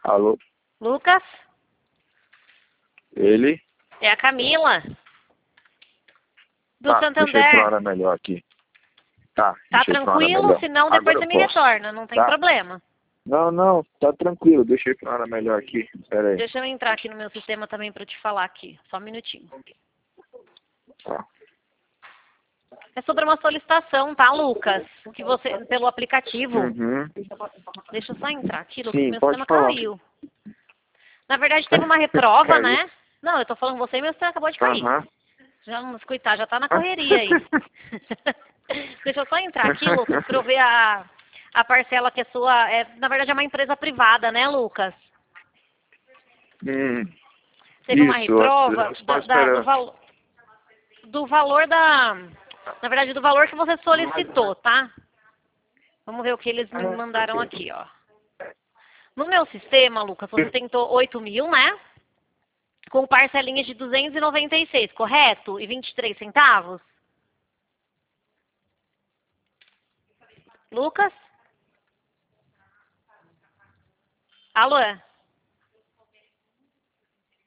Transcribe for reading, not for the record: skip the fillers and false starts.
Alô? Lucas? Ele? É a Camila. Do Tá, deixa eu ir pra uma Santander. hora melhor aqui. Tá, Tá deixa eu ir pra uma hora tranquilo? melhor. Senão depois Agora você eu me posso. retorna, não tem Tá? problema. Não, tá tranquilo. Deixa eu ir pra uma hora melhor aqui. Pera aí. Deixa eu entrar aqui no meu sistema também pra te falar aqui. Só um minutinho. Tá. É sobre uma solicitação, tá, Lucas? Que você, pelo aplicativo. Uhum. Deixa eu só entrar aqui, Lucas, Sim, meu pode sistema falar. caiu. Na verdade, teve uma reprova, Caiu. né? Não, eu tô falando com você e meu sistema acabou de cair. Aham. Já vamos coitar, já tá na correria aí. Deixa eu só entrar aqui, Lucas, pra eu ver a parcela que é sua. Na verdade, é uma empresa privada, né, Lucas? Teve uma Isso, reprova eu só esperando. do valor da. Na verdade, do valor que você solicitou, tá? Vamos ver o que eles me mandaram aqui, ó. No meu sistema, Lucas, você tentou 8.000, né? Com parcelinhas de 296, correto? E 23 centavos? Lucas? Alô?